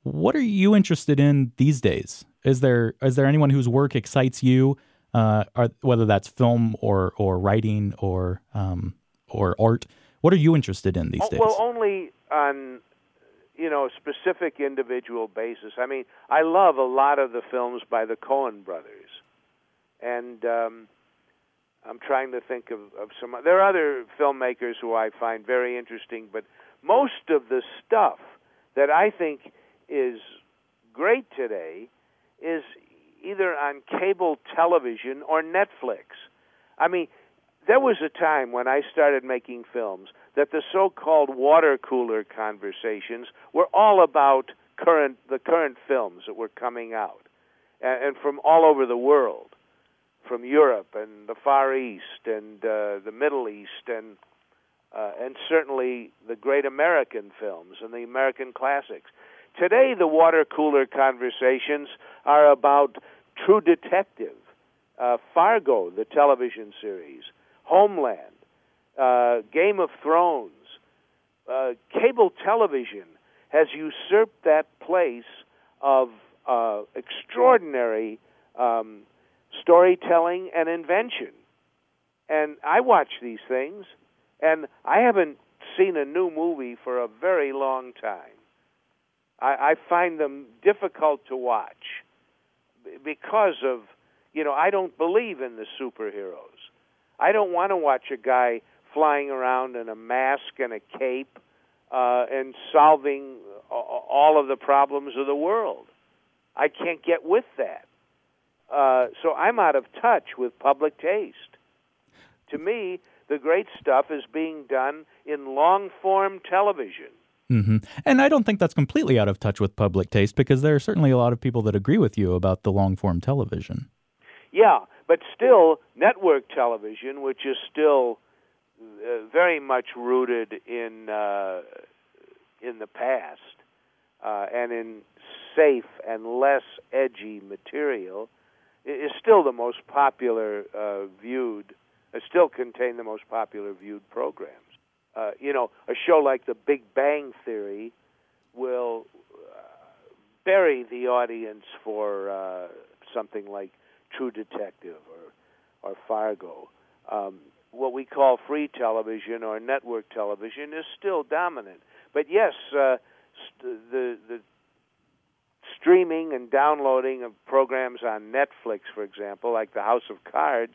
What are you interested in these days? Is there anyone whose work excites you, whether that's film or writing or art? What are you interested in these Well, days? only on a specific individual basis. I mean, I love a lot of the films by the Coen brothers, and I'm trying to think of some. There are other filmmakers who I find very interesting, but most of the stuff that I think is great today is either on cable television or Netflix. I mean, there was a time when I started making films that the so-called water cooler conversations were all about the current films that were coming out, and from all over the world, from Europe and the Far East and the Middle East and certainly the great American films and the American classics. Today, the water cooler conversations are about True Detective, Fargo, the television series, Homeland, Game of Thrones. Cable television has usurped that place of extraordinary storytelling and invention. And I watch these things, and I haven't seen a new movie for a very long time. I find them difficult to watch because of, I don't believe in the superheroes. I don't want to watch a guy flying around in a mask and a cape and solving all of the problems of the world. I can't get with that. So I'm out of touch with public taste. To me, the great stuff is being done in long-form television. Hmm. And I don't think that's completely out of touch with public taste, because there are certainly a lot of people that agree with you about the long-form television. Yeah, but still, network television, which is still very much rooted in the past and in safe and less edgy material, is still the most popular viewed. Still contain the most popular viewed programs. A show like The Big Bang Theory will bury the audience for something like True Detective or Fargo. What we call free television or network television is still dominant. But yes, the streaming and downloading of programs on Netflix, for example, like The House of Cards,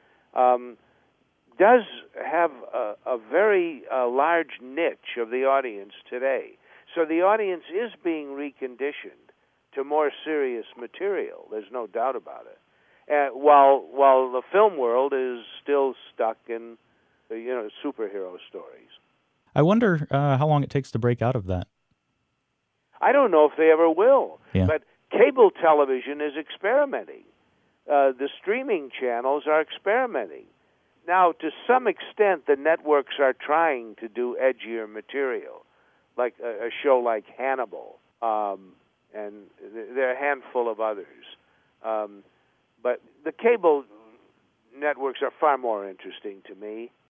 does have a very large niche of the audience today. So the audience is being reconditioned to more serious material. There's no doubt about it. While the film world is still stuck in, superhero stories. I wonder how long it takes to break out of that. I don't know if they ever will. Yeah. But cable television is experimenting. The streaming channels are experimenting. Now, to some extent, the networks are trying to do edgier material, like a show like Hannibal, and there are a handful of others. But the cable networks are far more interesting to me.